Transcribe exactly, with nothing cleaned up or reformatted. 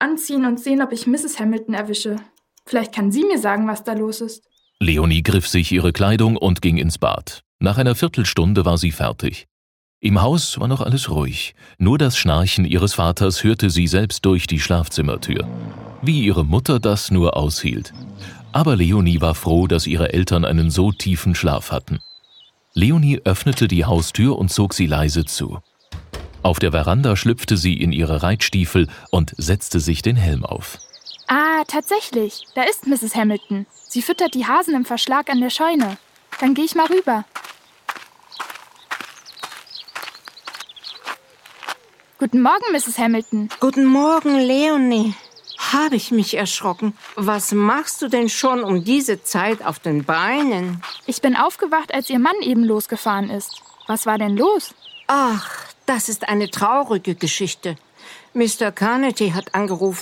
anziehen und sehen, ob ich Misses Hamilton erwische. Vielleicht kann sie mir sagen, was da los ist. Leonie griff sich ihre Kleidung und ging ins Bad. Nach einer Viertelstunde war sie fertig. Im Haus war noch alles ruhig. Nur das Schnarchen ihres Vaters hörte sie selbst durch die Schlafzimmertür. Wie ihre Mutter das nur aushielt. Aber Leonie war froh, dass ihre Eltern einen so tiefen Schlaf hatten. Leonie öffnete die Haustür und zog sie leise zu. Auf der Veranda schlüpfte sie in ihre Reitstiefel und setzte sich den Helm auf. Ah, tatsächlich. Da ist Misses Hamilton. Sie füttert die Hasen im Verschlag an der Scheune. Dann gehe ich mal rüber. Guten Morgen, Misses Hamilton. Guten Morgen, Leonie. Habe ich mich erschrocken. Was machst du denn schon um diese Zeit auf den Beinen? Ich bin aufgewacht, als Ihr Mann eben losgefahren ist. Was war denn los? Ach, das ist eine traurige Geschichte. Mister Carnegie hat angerufen